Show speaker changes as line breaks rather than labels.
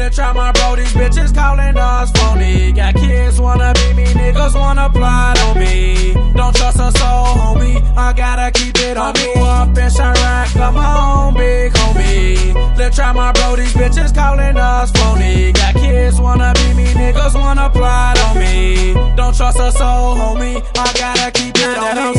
Let's try my bro, these bitches calling us phony. Got kids wanna be me, niggas wanna plot on me. Don't trust a soul, homie, I gotta keep it on me. Up in Chirac, come on, big homie. Let's try my bro, these bitches calling us phony. Got kids wanna be me, niggas wanna plot on me. Don't trust a soul, homie, I gotta keep it on me.